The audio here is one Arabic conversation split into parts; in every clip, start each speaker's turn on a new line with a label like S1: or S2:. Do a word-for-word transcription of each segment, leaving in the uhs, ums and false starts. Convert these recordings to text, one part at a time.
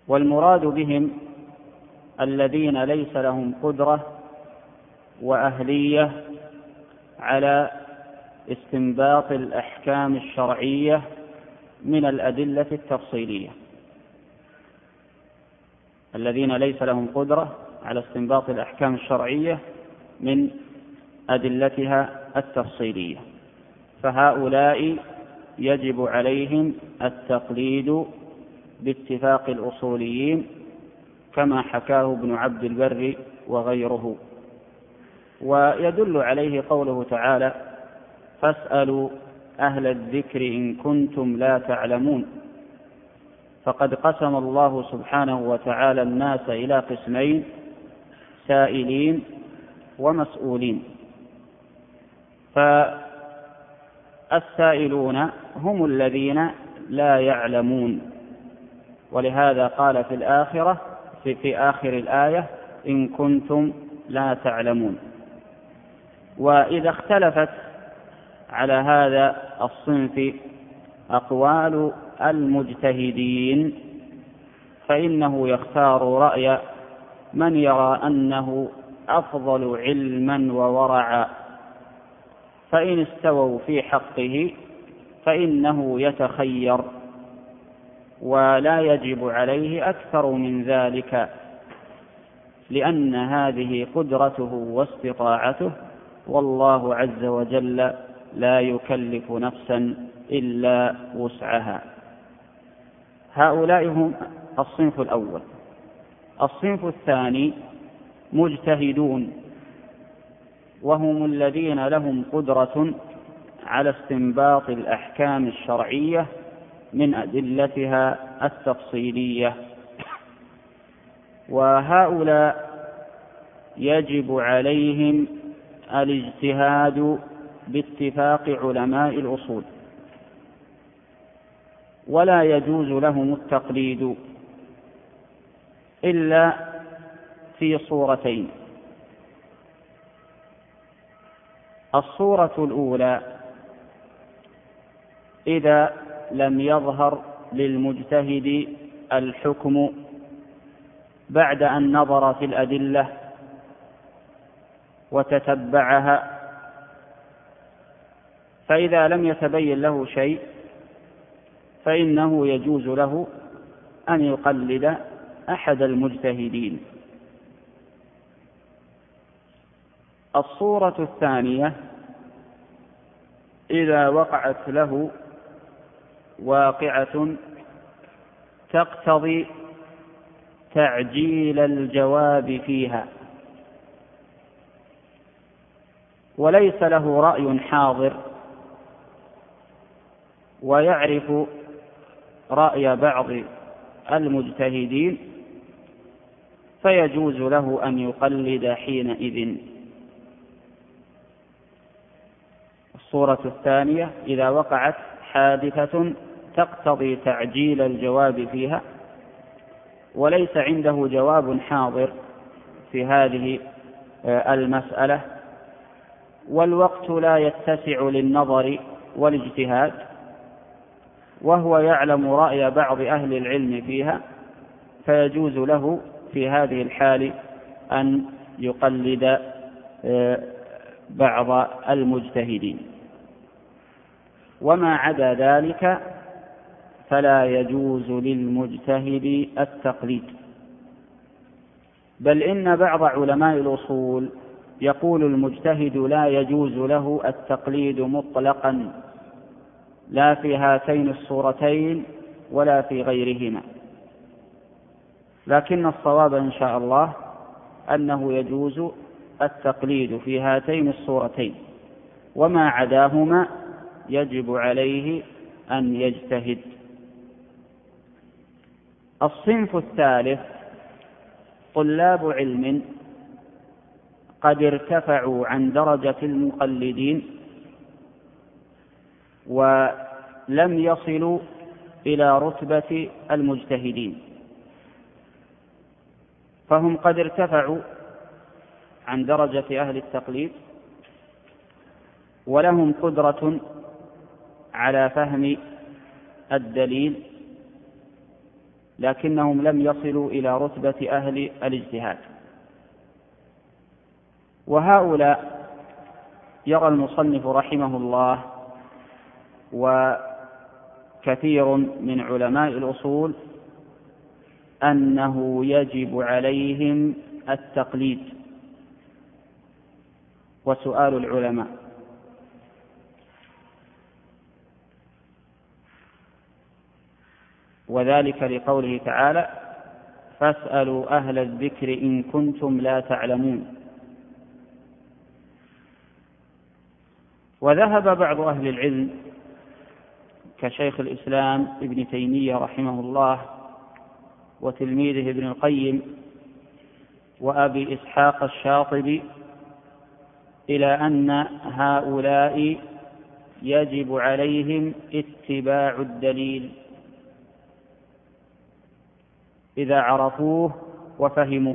S1: والمراد بهم الذين ليس لهم قدرة وأهلية على استنباط الأحكام الشرعية من الأدلة التفصيلية، الذين ليس لهم قدرة على استنباط الأحكام الشرعية من أدلتها التفصيلية، فهؤلاء يجب عليهم التقليد باتفاق الأصوليين كما حكاه ابن عبد البر وغيره. ويدل عليه قوله تعالى: فاسألوا أهل الذكر إن كنتم لا تعلمون. فقد قسم الله سبحانه وتعالى الناس إلى قسمين: سائلين ومسؤولين. فالسائلون هم الذين لا يعلمون، ولهذا قال في الآخرة في, في آخر الآية: إن كنتم لا تعلمون. وإذا اختلفت على هذا الصنف أقوال المجتهدين فإنه يختار رأي من يرى أنه أفضل علما وورعا، فإن استووا في حقه فإنه يتخير، ولا يجب عليه أكثر من ذلك، لأن هذه قدرته واستطاعته، والله عز وجل لا يكلف نفسا إلا وسعها. هؤلاء هم الصنف الأول. الصنف الثاني مجتهدون، وهم الذين لهم قدرة على استنباط الأحكام الشرعية من أدلتها التفصيلية، وهؤلاء يجب عليهم الاجتهاد باتفاق علماء الأصول، ولا يجوز لهم التقليد إلا في صورتين: الصورة الأولى إذا لم يظهر للمجتهد الحكم بعد أن نظر في الأدلة وتتبعها، فإذا لم يتبين له شيء فإنه يجوز له أن يقلد أحد المجتهدين. الصورة الثانية إذا وقعت له واقعة تقتضي تعجيل الجواب فيها، وليس له رأي حاضر ويعرف رأي بعض المجتهدين، فيجوز له أن يقلد حينئذ. الصورة الثانية إذا وقعت حادثة تقتضي تعجيل الجواب فيها وليس عنده جواب حاضر في هذه المسألة، والوقت لا يتسع للنظر والاجتهاد، وهو يعلم رأي بعض أهل العلم فيها، فيجوز له في هذه الحال أن يقلد بعض المجتهدين. وما عدا ذلك فلا يجوز للمجتهد التقليد، بل إن بعض علماء الأصول يقول المجتهد لا يجوز له التقليد مطلقا، لا في هاتين الصورتين ولا في غيرهما، لكن الصواب إن شاء الله أنه يجوز التقليد في هاتين الصورتين، وما عداهما يجب عليه أن يجتهد. الصنف الثالث طلاب علم قد ارتفعوا عن درجة المقلدين ولم يصلوا إلى رتبة المجتهدين، فهم قد ارتفعوا عن درجة أهل التقليد ولهم قدرة على فهم الدليل لكنهم لم يصلوا إلى رتبة أهل الاجتهاد. وهؤلاء يرى المصنف رحمه الله وكثير من علماء الأصول أنه يجب عليهم التقليد. وسؤال العلماء: وذلك لقوله تعالى: فاسألوا أهل الذكر إن كنتم لا تعلمون. وذهب بعض أهل العلم كشيخ الإسلام ابن تيمية رحمه الله وتلميذه ابن القيم وأبي إسحاق الشاطبي إلى أن هؤلاء يجب عليهم اتباع الدليل إذا عرفوه وفهموه.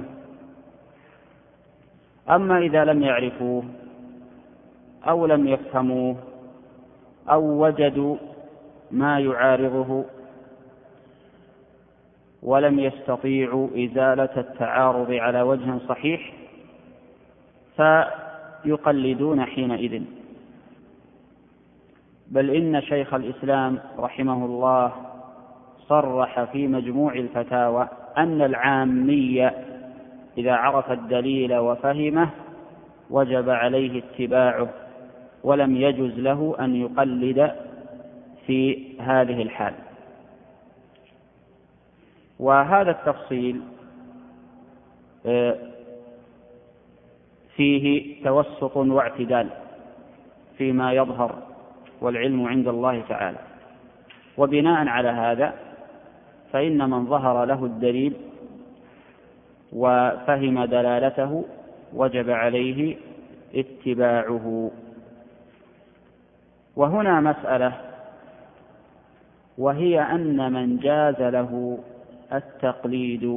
S1: أما إذا لم يعرفوه أو لم يفهموه أو وجدوا ما يعارضه ولم يستطيعوا إزالة التعارض على وجه صحيح فيقلدون حينئذ. بل إن شيخ الإسلام رحمه الله صرح في مجموع الفتاوى أن العامي إذا عرف الدليل وفهمه وجب عليه اتباعه، ولم يجز له أن يقلد في هذه الحال. وهذا التفصيل فيه توسط واعتدال فيما يظهر، والعلم عند الله تعالى. وبناء على هذا فإن من ظهر له الدليل وفهم دلالته وجب عليه اتباعه. وهنا مسألة، وهي أن من جاز له التقليد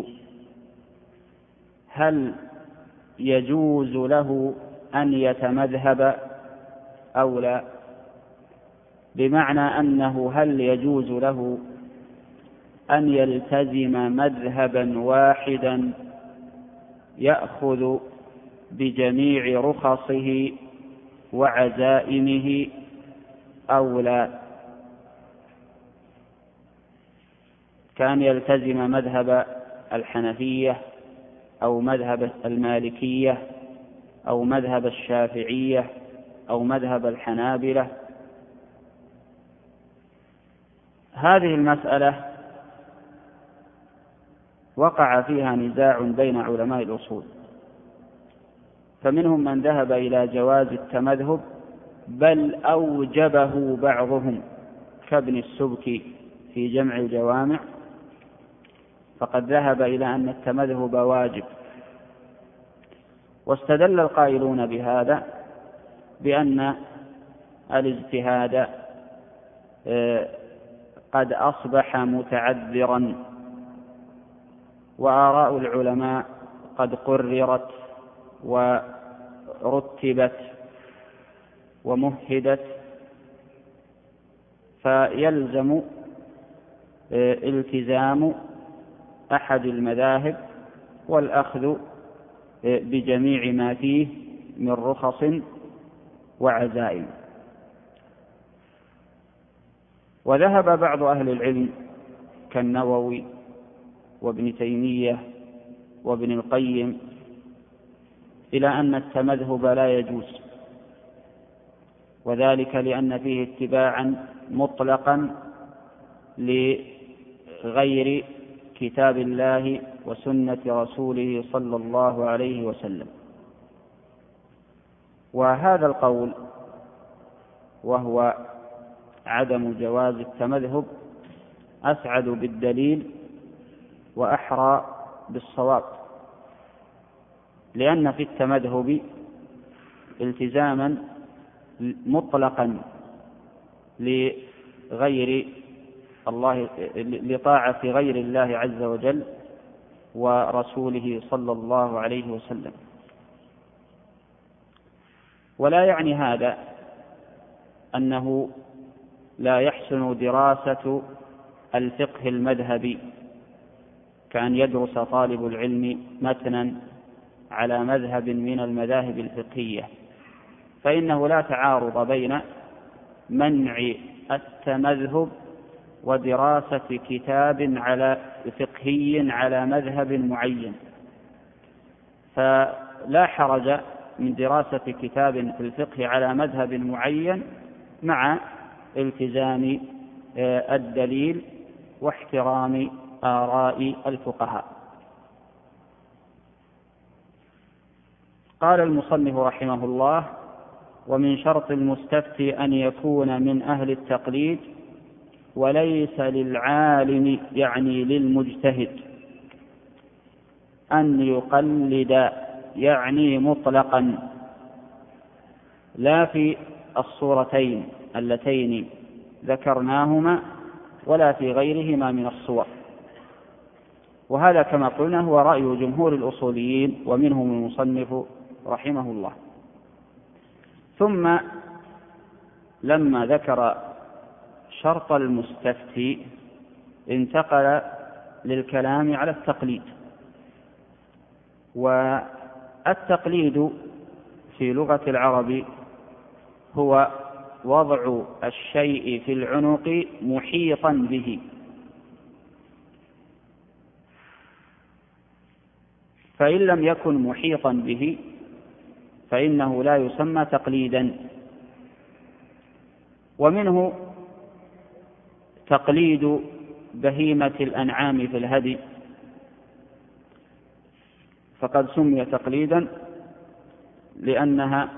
S1: هل يجوز له أن يتمذهب أو لا؟ بمعنى أنه هل يجوز له أن يلتزم مذهبا واحدا يأخذ بجميع رخصه وعزائمه أو لا؟ كان يلتزم مذهب الحنفية أو مذهب المالكية أو مذهب الشافعية أو مذهب الحنابلة. هذه المسألة وقع فيها نزاع بين علماء الأصول، فمنهم من ذهب إلى جواز التمذهب بل أوجبه بعضهم كابن السبكي في جمع الجوامع، فقد ذهب إلى أن التمذهب واجب. واستدل القائلون بهذا بأن الاجتهاد قد أصبح متعذرا، وآراء العلماء قد قررت ورتبت ومهدت، فيلزم التزام أحد المذاهب والأخذ بجميع ما فيه من رخص وعزائم. وذهب بعض أهل العلم كالنووي وابن تيمية وابن القيم إلى أن التمذهب لا يجوز، وذلك لأن فيه اتباعا مطلقا لغير كتاب الله وسنة رسوله صلى الله عليه وسلم. وهذا القول وهو عدم جواز التمذهب أسعد بالدليل وأحرى بالصواب، لأن في التمذهب التزاما مطلقا لغير الله، لطاعة غير الله عز وجل ورسوله صلى الله عليه وسلم. ولا يعني هذا أنه لا يحسن دراسة الفقه المذهبي كأن يدرس طالب العلم متنا على مذهب من المذاهب الفقهية، فإنه لا تعارض بين منع التمذهب ودراسة كتاب على فقهي على مذهب معين، فلا حرج من دراسة كتاب في الفقه على مذهب معين مع التزام الدليل واحترام آراء الفقهاء. قال المصنف رحمه الله: ومن شرط المستفتي أن يكون من أهل التقليد، وليس للعالم يعني للمجتهد أن يقلد يعني مطلقا، لا في الصورتين اللتين ذكرناهما ولا في غيرهما من الصور. وهذا كما قلنا هو رأي جمهور الأصوليين ومنهم المصنف رحمه الله. ثم لما ذكر شرط المستفتي انتقل للكلام على التقليد. والتقليد في لغة العرب هو وضع الشيء في العنق محيطا به، فإن لم يكن محيطا به فإنه لا يسمى تقليدا. ومنه تقليد بهيمة الأنعام في الهدي، فقد سمي تقليدا لأنها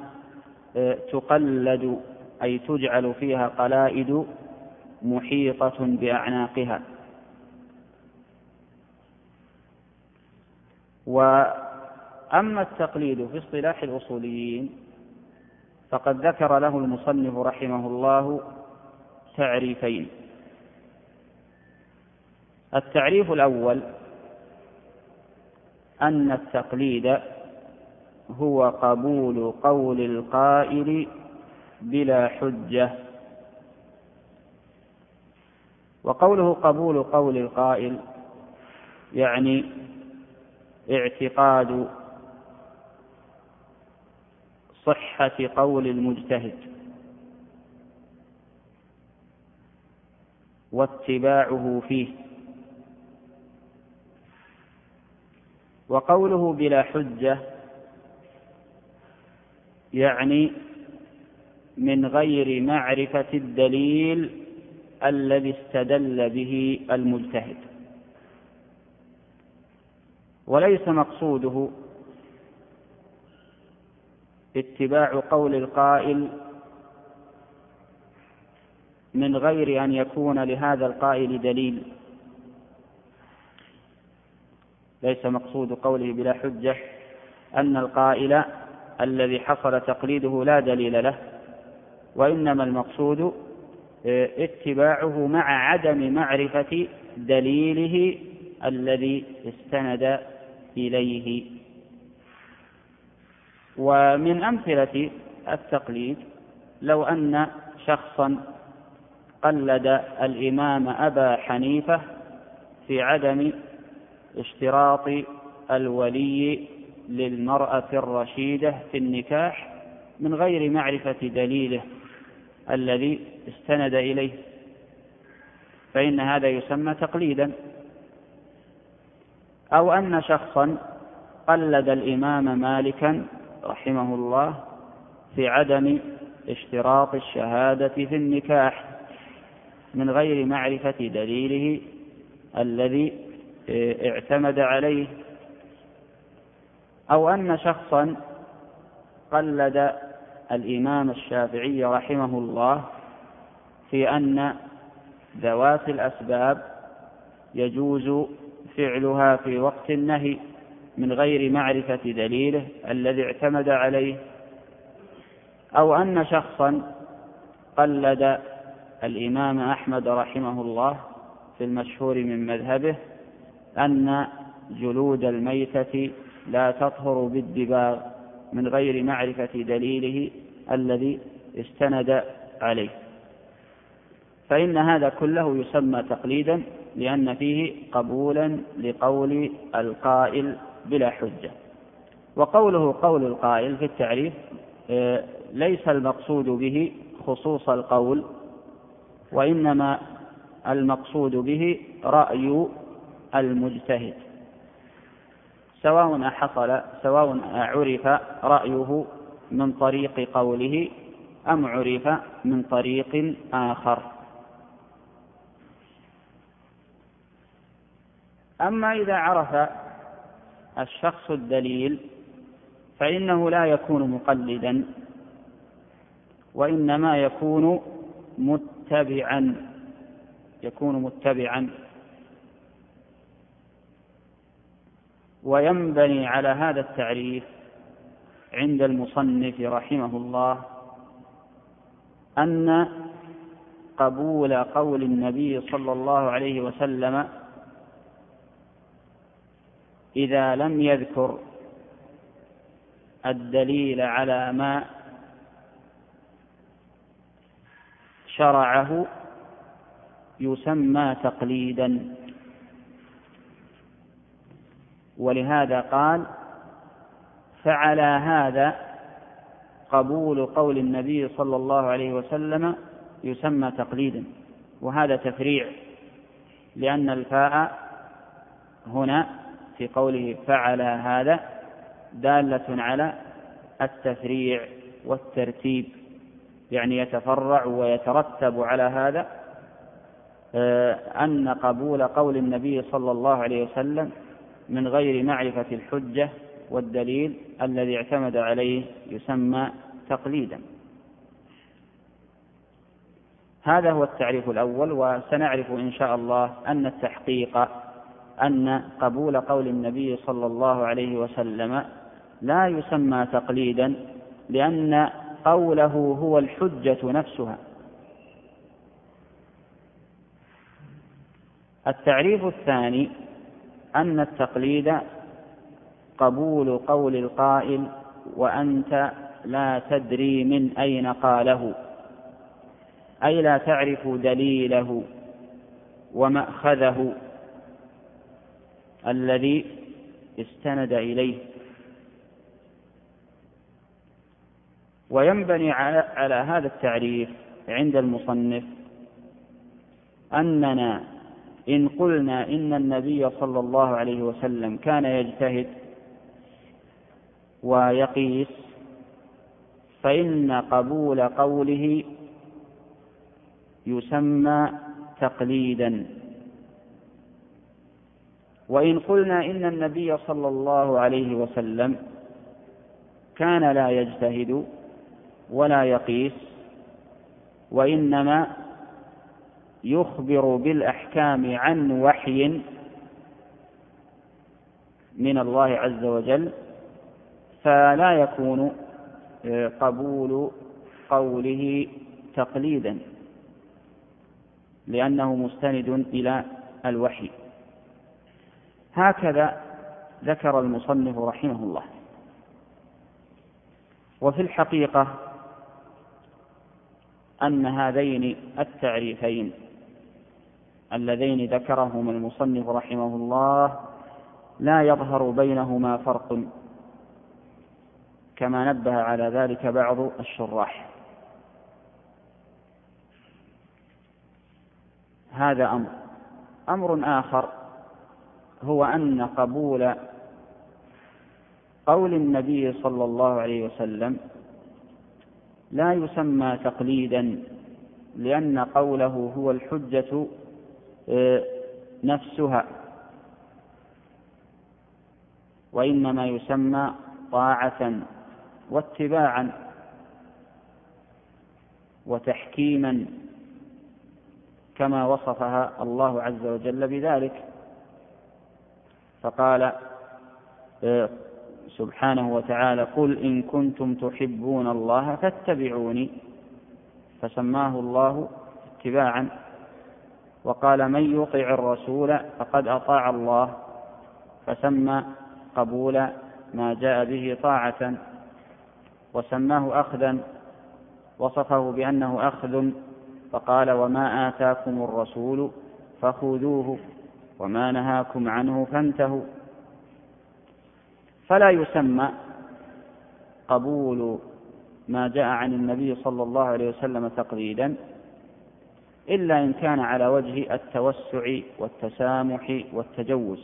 S1: تقلد أي تجعل فيها قلائد محيطة بأعناقها. وأما التقليد في اصطلاح الأصوليين فقد ذكر له المصنف رحمه الله تعريفين. التعريف الأول أن التقليد هو قبول قول القائل بلا حجة. وقوله قبول قول القائل يعني اعتقاد صحة قول المجتهد واتباعه فيه. وقوله بلا حجة يعني من غير معرفة الدليل الذي استدل به المجتهد، وليس مقصوده اتباع قول القائل من غير أن يكون لهذا القائل دليل. ليس مقصود قوله بلا حجة أن القائل الذي حصل تقليده لا دليل له، وإنما المقصود اتباعه مع عدم معرفة دليله الذي استند إليه. ومن أمثلة التقليد لو أن شخصا قلد الإمام أبا حنيفة في عدم اشتراط الولي للمرأة الرشيدة في النكاح من غير معرفة دليله الذي استند إليه، فإن هذا يسمى تقليدا. أو أن شخصا قلد الإمام مالكا رحمه الله في عدم اشتراط الشهادة في النكاح من غير معرفة دليله الذي اعتمد عليه. أو أن شخصا قلد الإمام الشافعي رحمه الله في أن ذوات الأسباب يجوز فعلها في وقت النهي من غير معرفة دليله الذي اعتمد عليه. أو أن شخصا قلد الإمام أحمد رحمه الله في المشهور من مذهبه أن جلود الميتة لا تطهر بالدباغ من غير معرفة دليله الذي استند عليه، فإن هذا كله يسمى تقليدا لأن فيه قبولا لقول القائل بلا حجة. وقوله قول القائل في التعريف ليس المقصود به خصوص القول، وإنما المقصود به رأي المجتهد، سواء حصل سواء عرف رأيه من طريق قوله أم عرف من طريق آخر. أما إذا عرف الشخص الدليل فإنه لا يكون مقلدا، وإنما يكون متبعا يكون متبعا وينبني على هذا التعريف عند المصنف رحمه الله أن قبول قول النبي صلى الله عليه وسلم إذا لم يذكر الدليل على ما شرعه يسمى تقليدا. ولهذا قال: فعلى هذا قبول قول النبي صلى الله عليه وسلم يسمى تقليدا. وهذا تفريع، لأن الفاء هنا في قوله فعلى هذا دالة على التفريع والترتيب، يعني يتفرع ويترتب على هذا أن قبول قول النبي صلى الله عليه وسلم من غير معرفة الحجة والدليل الذي اعتمد عليه يسمى تقليدا. هذا هو التعريف الأول. وسنعرف إن شاء الله أن التحقيق أن قبول قول النبي صلى الله عليه وسلم لا يسمى تقليدا، لأن قوله هو الحجة نفسها. التعريف الثاني أن التقليد قبول قول القائل وأنت لا تدري من أين قاله، أي لا تعرف دليله ومأخذه الذي استند إليه. وينبني على هذا التعريف عند المصنف أننا إن قلنا إن النبي صلى الله عليه وسلم كان يجتهد ويقيس فإن قبول قوله يسمى تقليدا. وإن قلنا إن النبي صلى الله عليه وسلم كان لا يجتهد ولا يقيس، وإنما يخبر بالأحكام عن وحي من الله عز وجل، فلا يكون قبول قوله تقليدا، لأنه مستند إلى الوحي. هكذا ذكر المصنف رحمه الله. وفي الحقيقة أن هذين التعريفين اللذين ذكرهما المصنف رحمه الله لا يظهر بينهما فرق، كما نبه على ذلك بعض الشراح. هذا أمر. أمر آخر هو أن قبول قول النبي صلى الله عليه وسلم لا يسمى تقليدا، لأن قوله هو الحجة نفسها، وإنما يسمى طاعة واتباعا وتحكيما، كما وصفها الله عز وجل بذلك، فقال سبحانه وتعالى: قل إن كنتم تحبون الله فاتبعوني، فسماه الله اتباعا. وقال: من يطع الرسول فقد أطاع الله، فسمى قبول ما جاء به طاعة. وسماه أخذا، وصفه بأنه أخذ، فقال: وما آتاكم الرسول فخذوه وما نهاكم عنه فانتهوا. فلا يسمى قبول ما جاء عن النبي صلى الله عليه وسلم تقليدا إلا إن كان على وجه التوسع والتسامح والتجوز.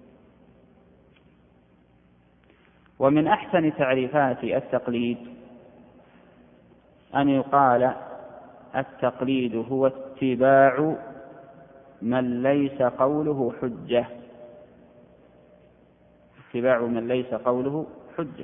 S1: ومن أحسن تعريفات التقليد أن يقال التقليد هو اتباع من ليس قوله حجة، اتباع من ليس قوله حجة،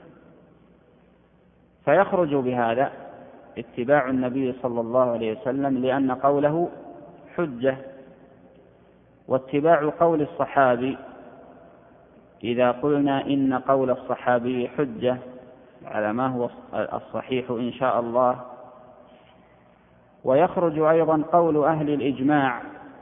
S1: فيخرج بهذا اتباع النبي صلى الله عليه وسلم لأن قوله حجة، واتباع قول الصحابي إذا قلنا إن قول الصحابي حجة على ما هو الصحيح إن شاء الله. ويخرج أيضا قول أهل الإجماع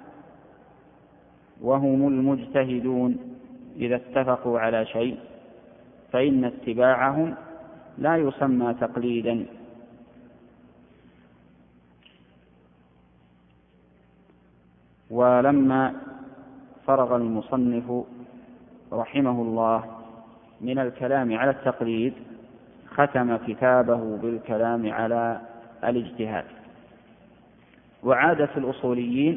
S1: وهم المجتهدون إذا اتفقوا على شيء فإن اتباعهم لا يسمى تقليدا. ولما فرغ المصنف رحمه الله من الكلام على التقليد ختم كتابه بالكلام على الاجتهاد. وعادة الأصوليين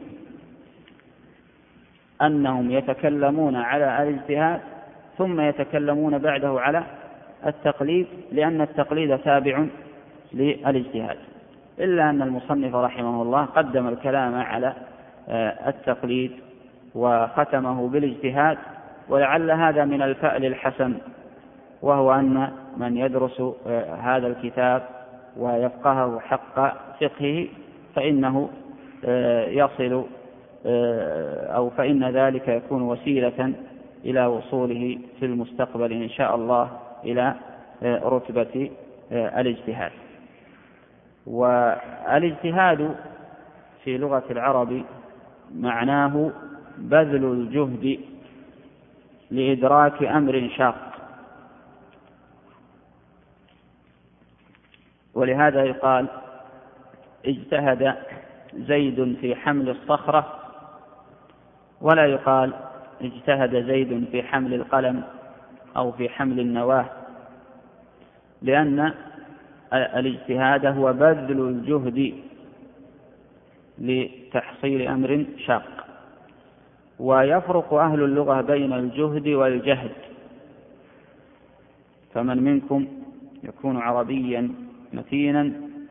S1: أنهم يتكلمون على الاجتهاد ثم يتكلمون بعده على التقليد، لأن التقليد تابع للاجتهاد، إلا أن المصنف رحمه الله قدم الكلام على التقليد وختمه بالاجتهاد، ولعل هذا من الفأل الحسن، وهو أن من يدرس هذا الكتاب ويفقهه حق فقهه فإنه يصل أو فإن ذلك يكون وسيلة إلى وصوله في المستقبل إن شاء الله إلى رتبة الاجتهاد. والاجتهاد في لغة العرب معناه بذل الجهد لإدراك أمر شاق، ولهذا يقال اجتهد زيد في حمل الصخرة، ولا يقال اجتهد زيد في حمل القلم أو في حمل النواة، لأن الاجتهاد هو بذل الجهد لتحصيل أمر شاق. ويفرق أهل اللغة بين الجهد والجهد، فمن منكم يكون عربيا متينا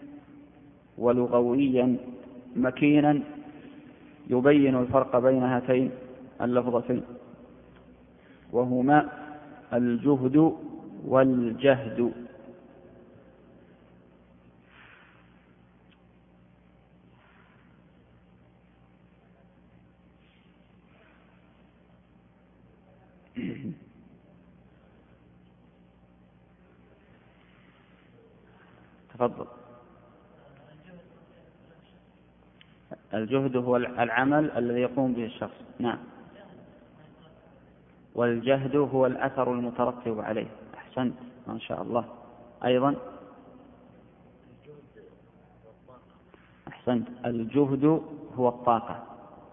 S1: ولغويا مكينا يبين الفرق بين هاتين اللفظتين، وهما الجهد والجهد. تفضل. الجهد هو العمل الذي يقوم به الشخص، نعم، والجهد هو الأثر المترتب عليه. أحسنت ما شاء الله. أيضا أحسنت، الجهد هو الطاقة.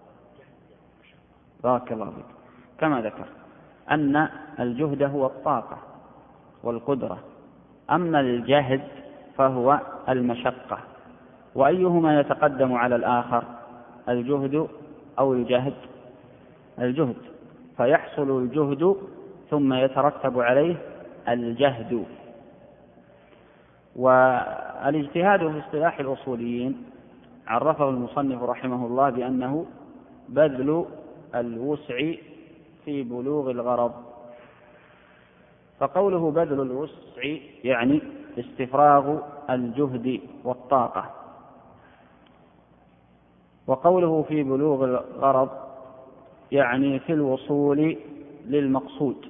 S1: بارك الله فيك. كما ذكر أن الجهد هو الطاقة والقدرة، أما الجهد فهو المشقة. وأيهما يتقدم على الآخر، الجهد أو الجهد؟ الجهد، فيحصل الجهد ثم يترتب عليه الجهد. والاجتهاد في اصطلاح الأصوليين عرفه المصنف رحمه الله بأنه بذل الوسع في بلوغ الغرض. فقوله بذل الوسع يعني استفراغ الجهد والطاقة، وقوله في بلوغ الغرض يعني في الوصول للمقصود.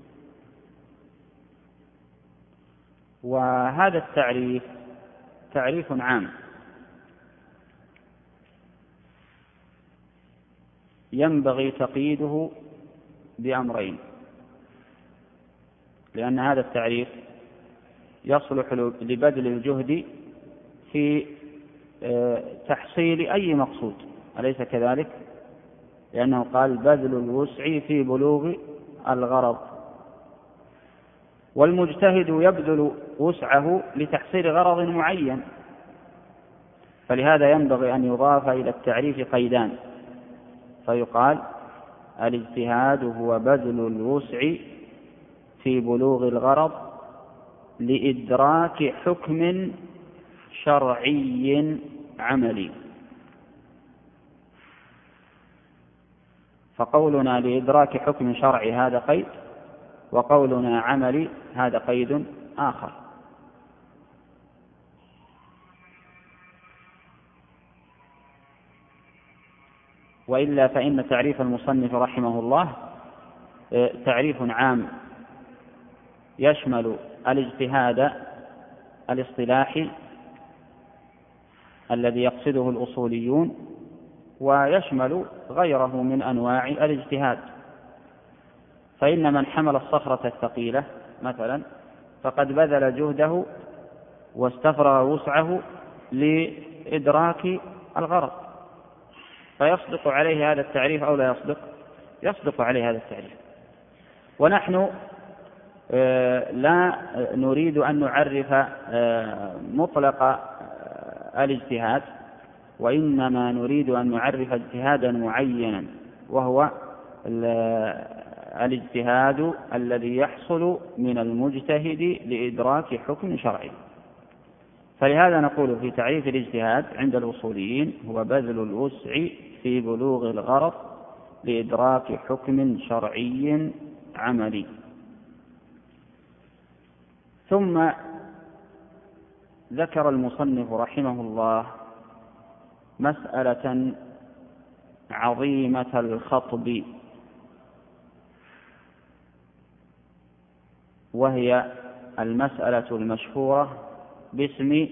S1: وهذا التعريف تعريف عام ينبغي تقييده بأمرين، لأن هذا التعريف يصلح لبذل الجهد في تحصيل أي مقصود، أليس كذلك؟ لأنه قال بذل الوسع في بلوغ الغرض. والمجتهد يبذل وسعه لتحصيل غرض معين، فلهذا ينبغي أن يضاف إلى التعريف قيدان، فيقال الاجتهاد هو بذل الوسع في بلوغ الغرض لإدراك حكم شرعي عملي. فقولنا لإدراك حكم شرعي هذا قيد، وقولنا عملي هذا قيد آخر. وإلا فإن تعريف المصنف رحمه الله تعريف عام يشمل الاجتهاد الاصطلاحي الذي يقصده الأصوليون، ويشمل غيره من أنواع الاجتهاد. فإن من حمل الصخرة الثقيلة مثلا فقد بذل جهده واستفرغ وسعه لإدراك الغرض، فيصدق عليه هذا التعريف أو لا يصدق؟ يصدق عليه هذا التعريف. ونحن لا نريد أن نعرف مطلق الاجتهاد، وإنما نريد أن نعرف اجتهادا معينا، وهو الاجتهاد الذي يحصل من المجتهد لإدراك حكم شرعي. فلهذا نقول في تعريف الاجتهاد عند الأصوليين هو بذل الوسع في بلوغ الغرض لإدراك حكم شرعي عملي. ثم ذكر المصنف رحمه الله مسألة عظيمة الخطب، وهي المسألة المشهورة باسم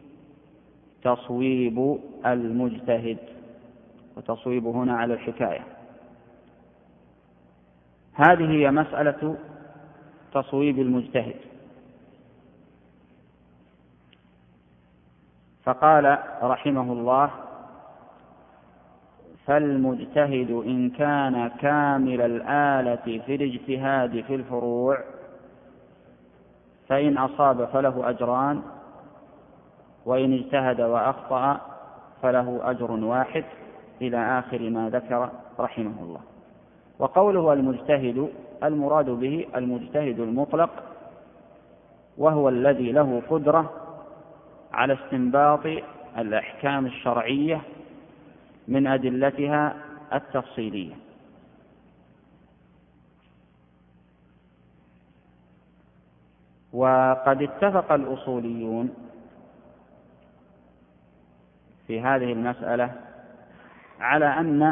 S1: تصويب المجتهد، وتصويب هنا على الحكاية. هذه هي مسألة تصويب المجتهد. فقال رحمه الله: فالمجتهد إن كان كامل الآلة في الاجتهاد في الفروع فإن أصاب فله أجران، وإن اجتهد وأخطأ فله أجر واحد، إلى آخر ما ذكر رحمه الله. وقوله المجتهد المراد به المجتهد المطلق، وهو الذي له قدرة على استنباط الأحكام الشرعية من أدلتها التفصيلية. وقد اتفق الأصوليون في هذه المسألة على أن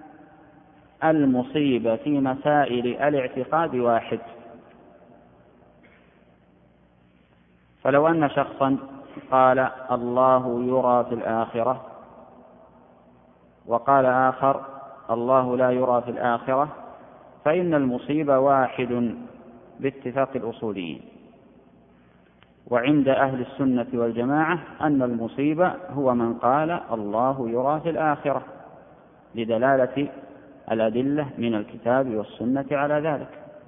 S1: المصيب في مسائل الاعتقاد واحد. فلو أن شخصا قال الله يرى في الآخرة، وقال آخر الله لا يرى في الآخرة، فإن المصيب واحد باتفاق الأصوليين. وعند أهل السنة والجماعة أن المصيب هو من قال الله يرى في الآخرة، لدلالة الأدلة من الكتاب والسنة على ذلك.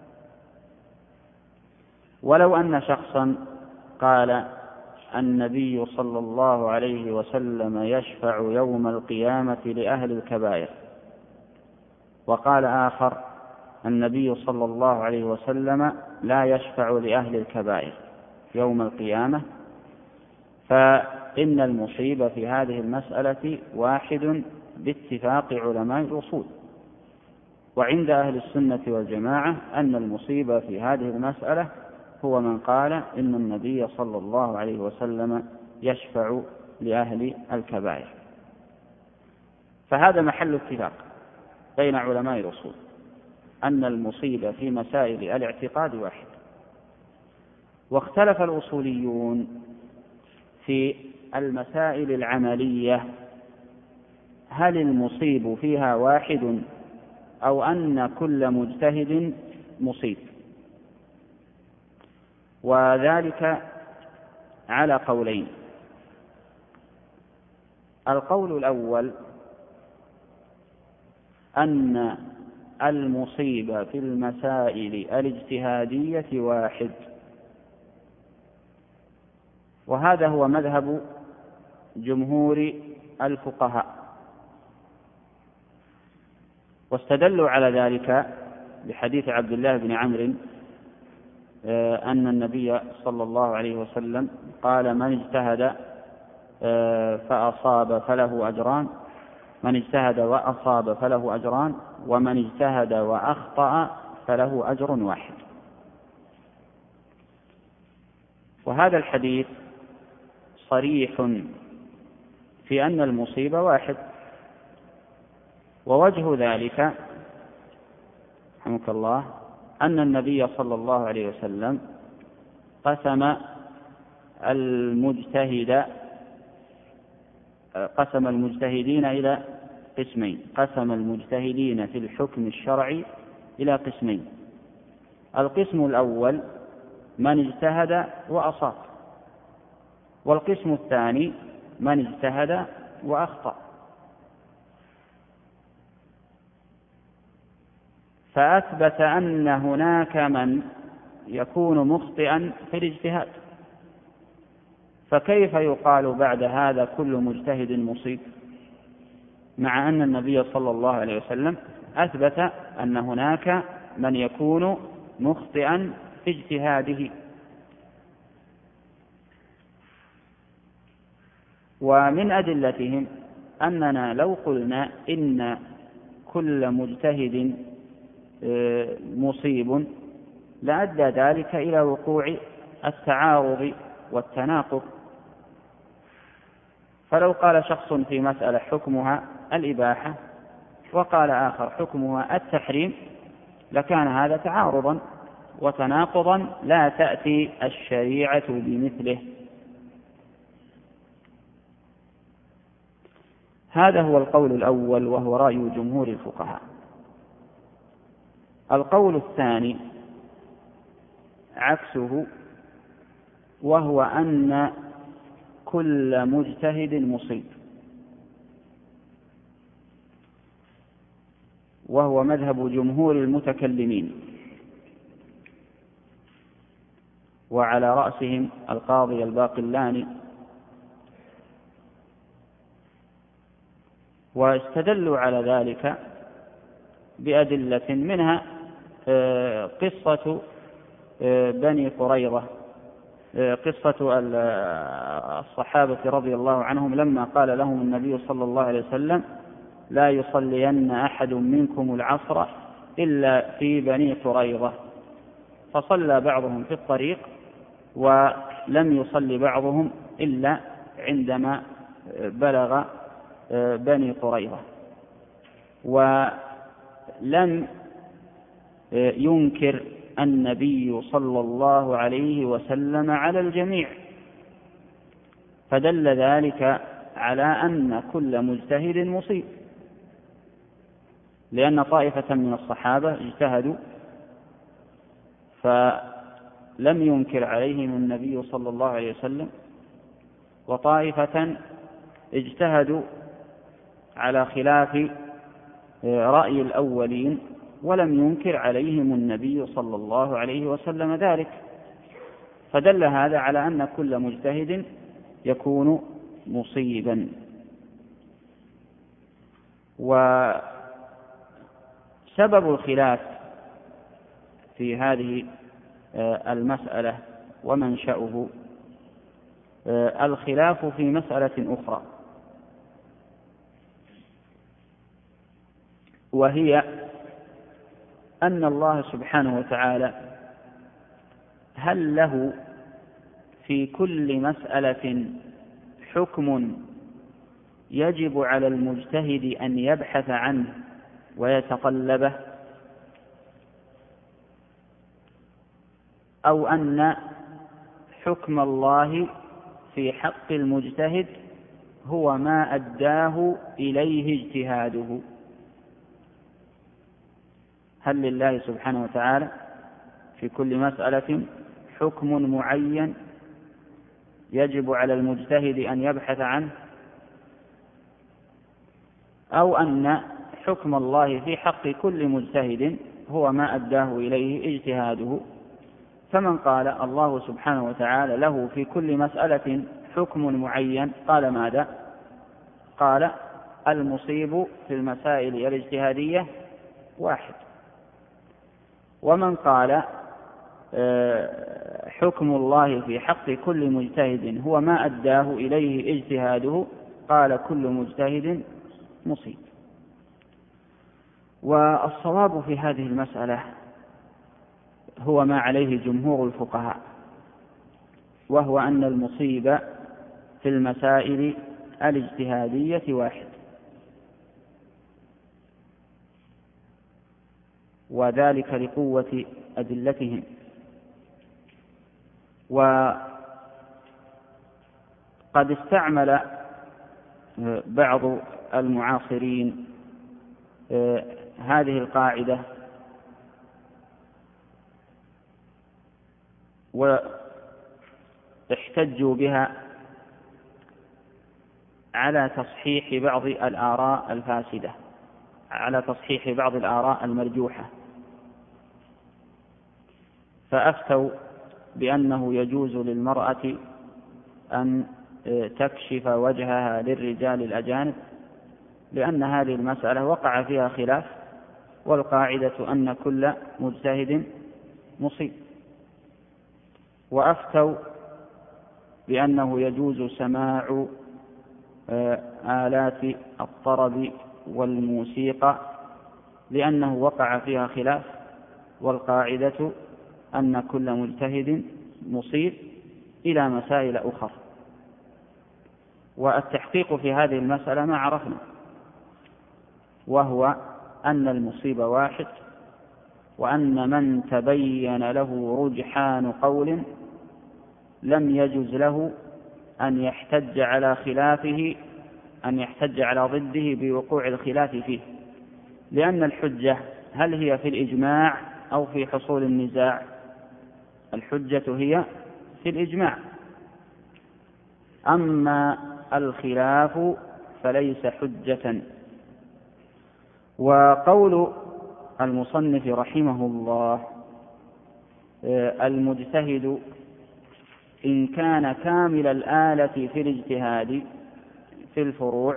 S1: ولو أن شخصا قال النبي صلى الله عليه وسلم يشفع يوم القيامة لأهل الكبائر، وقال آخر النبي صلى الله عليه وسلم لا يشفع لأهل الكبائر يوم القيامة، فإن المصيب في هذه المسألة واحد باتفاق علماء الأصول. وعند أهل السنة والجماعة أن المصيب في هذه المسألة هو من قال إن النبي صلى الله عليه وسلم يشفع لأهل الكبائر. فهذا محل اتفاق بين علماء الأصول أن المصيب في مسائل الاعتقاد واحد. واختلف الأصوليون في المسائل العملية، هل المصيب فيها واحد أو أن كل مجتهد مصيب؟ وذلك على قولين. القول الأول أن المصيب في المسائل الاجتهادية واحد، وهذا هو مذهب جمهور الفقهاء. واستدلوا على ذلك بحديث عبد الله بن عمرو أن النبي صلى الله عليه وسلم قال: من اجتهد فأصاب فله أجران، من اجتهد وأصاب فله أجران، ومن اجتهد وأخطأ فله أجر واحد. وهذا الحديث صريح في أن المصيب واحد، ووجه ذلك رحمك الله أن النبي صلى الله عليه وسلم قسم المجتهد قسم المجتهدين إلى قسمين قسم المجتهدين في الحكم الشرعي إلى قسمين. القسم الأول من اجتهد وأصاب، والقسم الثاني من اجتهد وأخطأ. فأثبت أن هناك من يكون مخطئا في الاجتهاد، فكيف يقال بعد هذا كل مجتهد مصيب، مع أن النبي صلى الله عليه وسلم أثبت أن هناك من يكون مخطئا في اجتهاده. ومن أدلتهم أننا لو قلنا إن كل مجتهد مصيب لأدى ذلك إلى وقوع التعارض والتناقض. فلو قال شخص في مسألة حكمها الإباحة وقال آخر حكمها التحريم لكان هذا تعارضا وتناقضا لا تأتي الشريعة بمثله. هذا هو القول الأول، وهو رأي جمهور الفقهاء. القول الثاني عكسه، وهو أن كل مجتهد مصيب، وهو مذهب جمهور المتكلمين، وعلى رأسهم القاضي الباقلاني. واستدلوا على ذلك بأدلة منها قصة بني قريظة، قصة الصحابة رضي الله عنهم لما قال لهم النبي صلى الله عليه وسلم: لا يصلين أحد منكم العصر إلا في بني قريظة، فصلى بعضهم في الطريق ولم يصلي بعضهم إلا عندما بلغ بني قريظة. ولم ينكر النبي صلى الله عليه وسلم على الجميع، فدل ذلك على أن كل مجتهد مصيب، لأن طائفة من الصحابة اجتهدوا فلم ينكر عليهم النبي صلى الله عليه وسلم، وطائفة اجتهدوا على خلاف رأي الأولين ولم ينكر عليهم النبي صلى الله عليه وسلم ذلك. فدل هذا على أن كل مجتهد يكون مصيبا. وسبب الخلاف في هذه المسألة ومنشأه الخلاف في مسألة أخرى، وهي أن الله سبحانه وتعالى هل له في كل مسألة حكم يجب على المجتهد أن يبحث عنه ويتطلبه، أو أن حكم الله في حق المجتهد هو ما أداه إليه اجتهاده؟ هل لله سبحانه وتعالى في كل مسألة حكم معين يجب على المجتهد أن يبحث عنه، أو أن حكم الله في حق كل مجتهد هو ما أداه إليه اجتهاده. فمن قال الله سبحانه وتعالى له في كل مسألة حكم معين قال ماذا؟ قال المصيب في المسائل الاجتهادية واحد. ومن قال حكم الله في حق كل مجتهد هو ما أداه إليه اجتهاده قال كل مجتهد مصيب. والصواب في هذه المسألة هو ما عليه جمهور الفقهاء، وهو أن المصيب في المسائل الاجتهادية واحد، وذلك لقوة أدلتهم. وقد استعمل بعض المعاصرين هذه القاعدة واحتجوا بها على تصحيح بعض الآراء الفاسدة، على تصحيح بعض الآراء المرجوحة، فأفتوا بأنه يجوز للمرأة أن تكشف وجهها للرجال الأجانب، لأن هذه المسألة وقع فيها خلاف، والقاعدة أن كل مجتهد مصيب. وأفتوا بأنه يجوز سماع آلات الطرب والموسيقى، لأنه وقع فيها خلاف، والقاعدة أن كل مجتهد مصيب، إلى مسائل أخرى. والتحقيق في هذه المسألة ما عرفنا، وهو أن المصيب واحد، وأن من تبين له رجحان قول لم يجز له أن يحتج على خلافه، أن يحتج على ضده بوقوع الخلاف فيه، لأن الحجة هل هي في الإجماع أو في حصول النزاع؟ الحجة هي في الإجماع، أما الخلاف فليس حجة. وقول المصنف رحمه الله المجتهد إن كان كامل الآلة في الاجتهاد في الفروع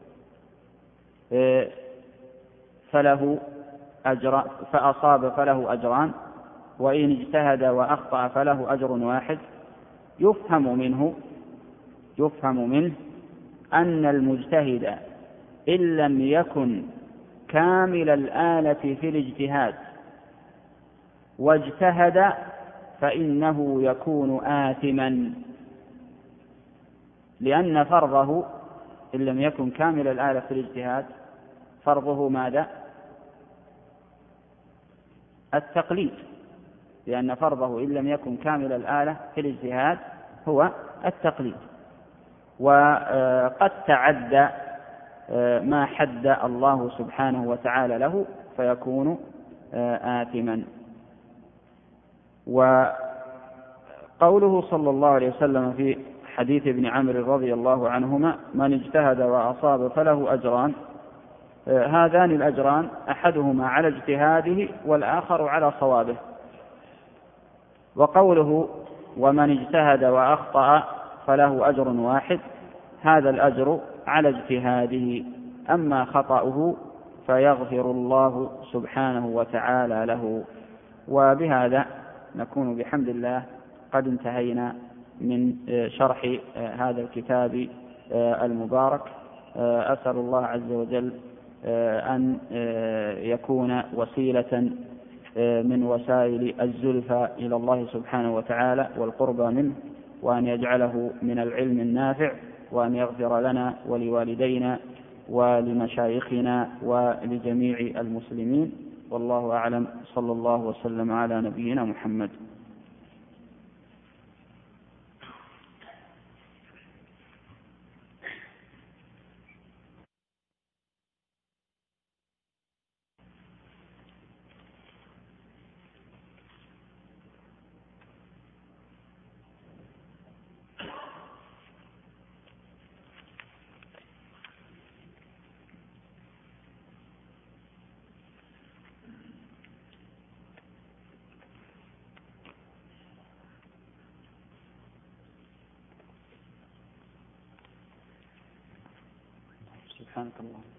S1: فله أجر، فأصاب فله أجران، وإن اجتهد وأخطأ فله أجر واحد. يفهم منه يفهم منه أن المجتهد إن لم يكن كامل الآلة في الاجتهاد واجتهد فإنه يكون آثما، لأن فرضه إن لم يكن كامل الآلة في الاجتهاد فرضه ماذا؟ التقليد، لأن فرضه إن لم يكن كامل الآلة في الاجتهاد هو التقليد. وقد تعدى ما حد الله سبحانه وتعالى له فيكون آثما. وقوله صلى الله عليه وسلم في حديث ابن عمرو رضي الله عنهما من اجتهد وأصاب فله أجران، هذان الأجران أحدهما على اجتهاده والآخر على صوابه. وقوله ومن اجتهد وأخطأ فله أجر واحد، هذا الأجر على اجتهاده، أما خطأه فيغفر الله سبحانه وتعالى له. وبهذا نكون بحمد الله قد انتهينا من شرح هذا الكتاب المبارك. أسأل الله عز وجل أن يكون وسيلة من وسائل الزلفى إلى الله سبحانه وتعالى والقربى منه، وأن يجعله من العلم النافع، وأن يغفر لنا ولوالدينا ولمشايخنا ولجميع المسلمين. والله أعلم، صلى الله وسلم على نبينا محمد. سبحانك الله.